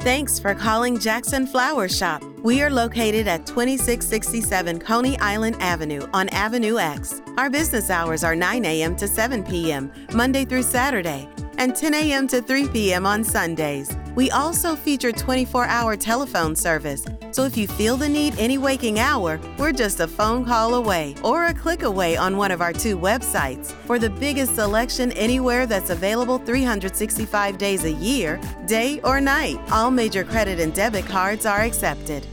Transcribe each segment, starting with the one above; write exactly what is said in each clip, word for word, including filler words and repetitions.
Thanks for calling Jackson Flower Shop. We are located at twenty-six sixty-seven Coney Island Avenue on Avenue X. Our business hours are nine a.m. to seven p.m. Monday through Saturday and ten a.m. to three p.m. on Sundays. We also feature twenty-four hour telephone service, so if you feel the need any waking hour, we're just a phone call away or a click away on one of our two websites. For the biggest selection anywhere that's available three hundred sixty-five days a year, day or night, all major credit and debit cards are accepted.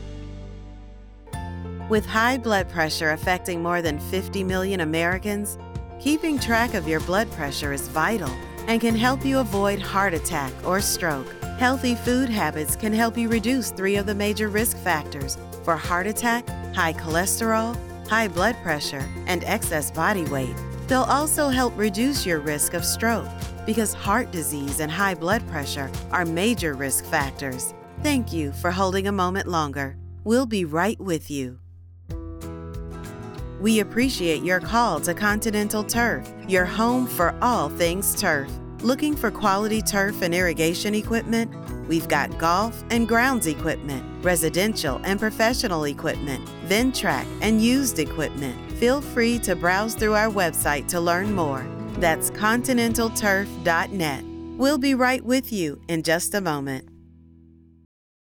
With high blood pressure affecting more than fifty million Americans, keeping track of your blood pressure is vital and can help you avoid heart attack or stroke. Healthy food habits can help you reduce three of the major risk factors for heart attack, high cholesterol, high blood pressure, and excess body weight. They'll also help reduce your risk of stroke because heart disease and high blood pressure are major risk factors. Thank you for holding a moment longer. We'll be right with you. We appreciate your call to Continental Turf, your home for all things turf. Looking for quality turf and irrigation equipment? We've got golf and grounds equipment, residential and professional equipment, Ventrac and used equipment. Feel free to browse through our website to learn more. That's continental turf dot net. We'll be right with you in just a moment.